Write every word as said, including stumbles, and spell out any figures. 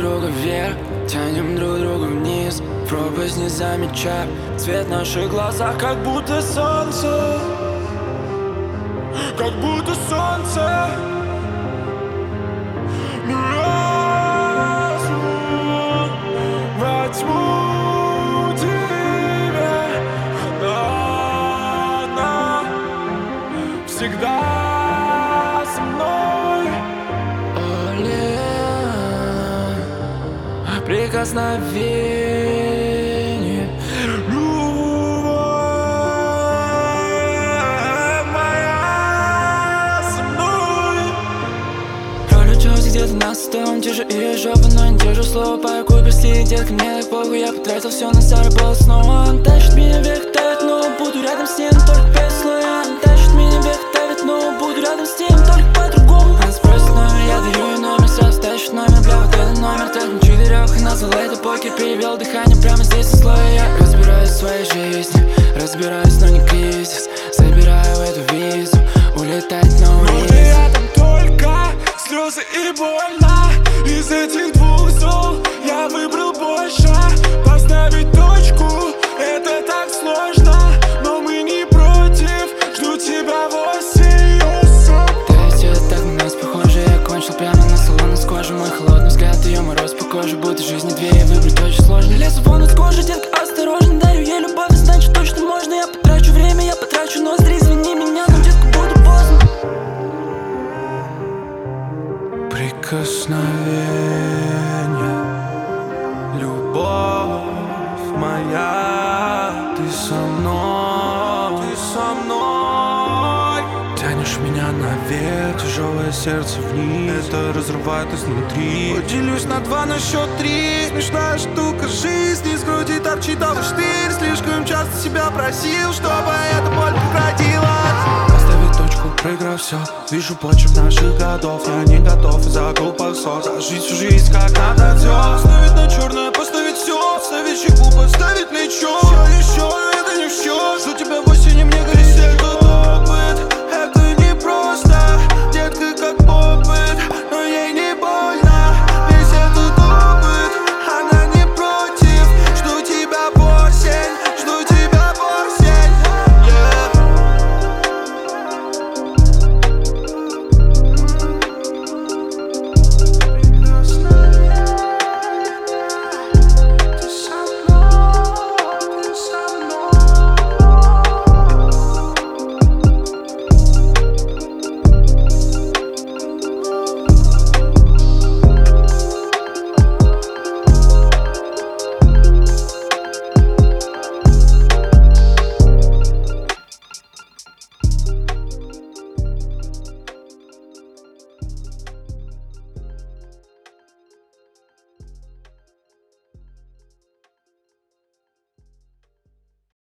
друга вверх, тянем друг друга вниз, пропасть не замечая. Цвет в наших глазах, как будто солнце, как будто солнце. Во тьму тебя, она всегда со мной. Оле, прикосновение, любовь моя со мной. Пролечусь где-то на сотом, держу ее жопу, но не держу слово. Парку прости, детка, мне так похуй, я потратил все на заработал снова. Он тащит меня вверх, давит, но буду рядом с ним, только без слоя. Он тащит меня вверх, давит, но буду рядом с ним, только по-другому. Она спросит номер, я даю ей номер, сразу тащит номер, бля, вот этот номер. Так на четырех и назвал это покер, перевел дыхание прямо здесь со слоя. Я разбираюсь в своей жизни, разбираюсь, но не кризис. Забираю эту визу, улетать на улицу. Может, я там только слезы и больно. Из этих двух зол я выбрал больше. Поставить точку, это так сложно, но мы не против, жду тебя в осень. Ты ведь так на нас похоже, я кончил прямо на салон с кожи. Мой холодный взгляд, ее мороз по коже, будто жизни две, и выбрать очень сложно. Лезу вон из кожи, детка, осторожно, дарю ей любовь, значит точно можно. Я потрачу время, я потрачу ноздри, извини меня, но, детка, буду поздно. Прикосновение, любовь моя, ты со мной, ты со мной. Тянешь меня наверх, тяжелое сердце вниз, это разрывает изнутри. Поделюсь на два, на счет три. Смешная штука жизни, с груди торчит алый штырь. Слишком часто себя просил, чтобы эта боль прекратилась. Поставить точку, проиграв все, вижу почерк наших годов. Я не готов из-за глупых слов зажить всю жизнь, как надо все.